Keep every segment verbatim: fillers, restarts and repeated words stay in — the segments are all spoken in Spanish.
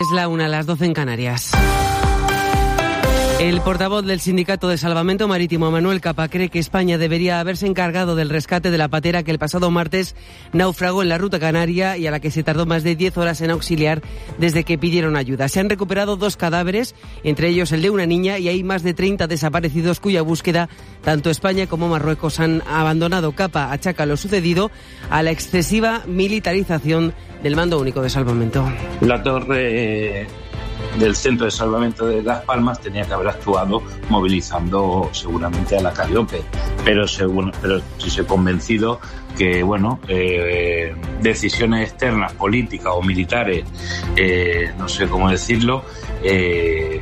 Es la una, a las doce en Canarias. El portavoz del Sindicato de Salvamento Marítimo, Manuel Capa, cree que España debería haberse encargado del rescate de la patera que el pasado martes naufragó en la ruta canaria y a la que se tardó más de diez horas en auxiliar desde que pidieron ayuda. Se han recuperado dos cadáveres, entre ellos el de una niña, y hay más de treinta desaparecidos cuya búsqueda tanto España como Marruecos han abandonado. Capa achaca lo sucedido a la excesiva militarización del Mando Único de Salvamento. La torre... Eh... del Centro de Salvamento de Las Palmas tenía que haber actuado movilizando seguramente a la Calliope, pero según, pero sí se ha convencido que bueno eh, decisiones externas, políticas o militares, eh, no sé cómo decirlo, eh,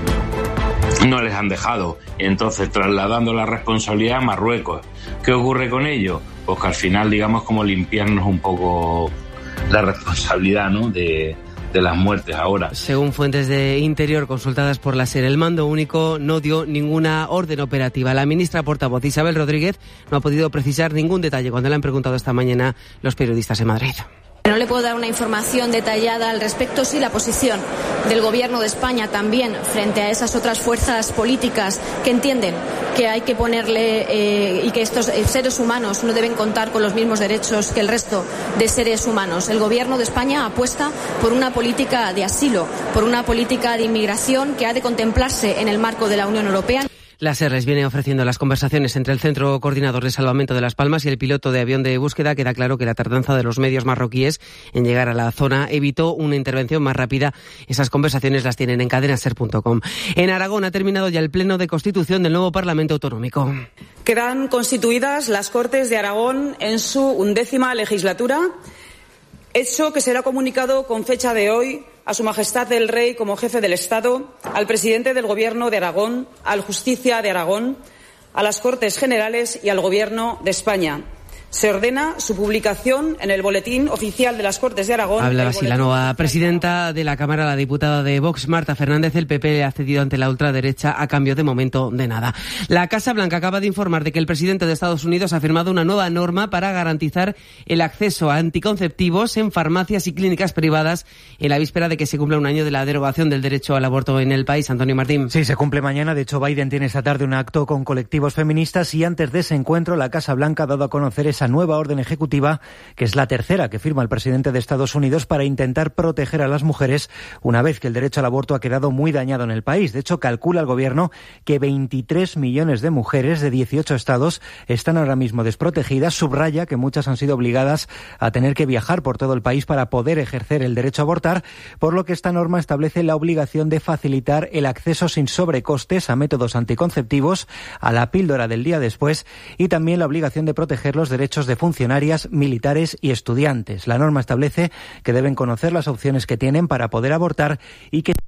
no les han dejado. Entonces, trasladando la responsabilidad a Marruecos. ¿Qué ocurre con ello? Pues que al final, digamos, como limpiarnos un poco la responsabilidad, ¿no?, de de las muertes ahora. Según fuentes de Interior consultadas por la SER, el Mando Único no dio ninguna orden operativa. La ministra portavoz Isabel Rodríguez no ha podido precisar ningún detalle cuando le han preguntado esta mañana los periodistas en Madrid. No le puedo dar una información detallada al respecto. Sí, la posición del Gobierno de España también frente a esas otras fuerzas políticas que entienden que hay que ponerle eh, y que estos seres humanos no deben contar con los mismos derechos que el resto de seres humanos. El Gobierno de España apuesta por una política de asilo, por una política de inmigración que ha de contemplarse en el marco de la Unión Europea. La SER les viene ofreciendo las conversaciones entre el Centro Coordinador de Salvamento de Las Palmas y el piloto de avión de búsqueda. Queda claro que la tardanza de los medios marroquíes en llegar a la zona evitó una intervención más rápida. Esas conversaciones las tienen en cadena ser punto com. En Aragón ha terminado ya el pleno de constitución del nuevo Parlamento Autonómico. Quedan constituidas las Cortes de Aragón en su undécima legislatura, hecho que será comunicado con fecha de hoy a Su Majestad el Rey como jefe del Estado, al presidente del Gobierno de Aragón, al Justicia de Aragón, a las Cortes Generales y al Gobierno de España. Se ordena su publicación en el Boletín Oficial de las Cortes de Aragón. Habla así la nueva presidenta de la Cámara, la diputada de Vox, Marta Fernández. El P P le ha cedido ante la ultraderecha a cambio de momento de nada. La Casa Blanca acaba de informar de que el presidente de Estados Unidos ha firmado una nueva norma para garantizar el acceso a anticonceptivos en farmacias y clínicas privadas en la víspera de que se cumpla un año de la derogación del derecho al aborto en el país. Antonio Martín. Sí, se cumple mañana. De hecho, Biden tiene esta tarde un acto con colectivos feministas y antes de ese encuentro la Casa Blanca ha dado a conocer esa nueva orden ejecutiva, que es la tercera que firma el presidente de Estados Unidos para intentar proteger a las mujeres una vez que el derecho al aborto ha quedado muy dañado en el país. De hecho, calcula el gobierno que veintitrés millones de mujeres de dieciocho estados están ahora mismo desprotegidas. Subraya que muchas han sido obligadas a tener que viajar por todo el país para poder ejercer el derecho a abortar, por lo que esta norma establece la obligación de facilitar el acceso sin sobrecostes a métodos anticonceptivos, a la píldora del día después y también la obligación de proteger los derechos de funcionarios, militares y estudiantes. La norma establece que deben conocer las opciones que tienen para poder abortar y que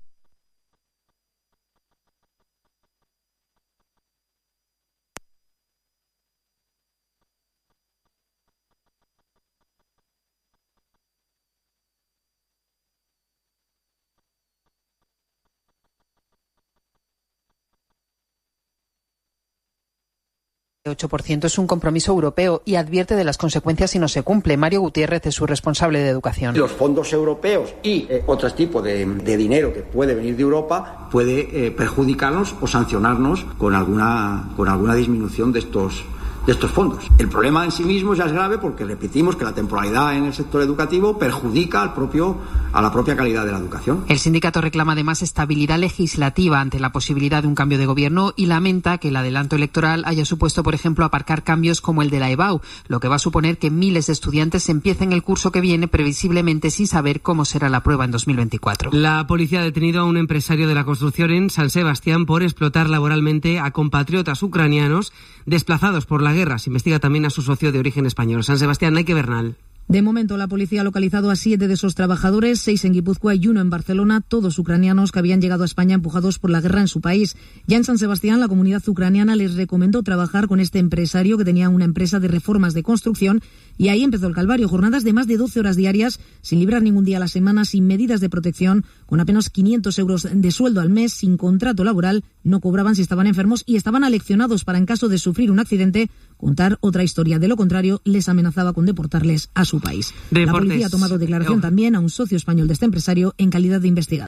ocho por ciento es un compromiso europeo y advierte de las consecuencias si no se cumple. Mario Gutiérrez es su responsable de educación. Los fondos europeos y eh, otro tipo de, de dinero que puede venir de Europa puede eh, perjudicarnos o sancionarnos con alguna, con alguna disminución de estos de estos fondos. El problema en sí mismo ya es grave porque repetimos que la temporalidad en el sector educativo perjudica al propio, a la propia calidad de la educación. El sindicato reclama además estabilidad legislativa ante la posibilidad de un cambio de gobierno y lamenta que el adelanto electoral haya supuesto, por ejemplo, aparcar cambios como el de la EBAU, lo que va a suponer que miles de estudiantes empiecen el curso que viene previsiblemente sin saber cómo será la prueba en dos mil veinticuatro. La policía ha detenido a un empresario de la construcción en San Sebastián por explotar laboralmente a compatriotas ucranianos desplazados por la guerra. Se investiga también a su socio de origen español. San Sebastián, Nayque Bernal. De momento, la policía ha localizado a siete de esos trabajadores, seis en Guipúzcoa y uno en Barcelona, todos ucranianos que habían llegado a España empujados por la guerra en su país. Ya en San Sebastián, la comunidad ucraniana les recomendó trabajar con este empresario que tenía una empresa de reformas de construcción y ahí empezó el calvario. Jornadas de más de doce horas diarias, sin librar ningún día a la semana, sin medidas de protección, con apenas quinientos euros de sueldo al mes, sin contrato laboral, no cobraban si estaban enfermos y estaban aleccionados para, en caso de sufrir un accidente, contar otra historia. De lo contrario, les amenazaba con deportarles a su país. Deportes. La policía ha tomado declaración oh. también a un socio español de este empresario en calidad de investigador.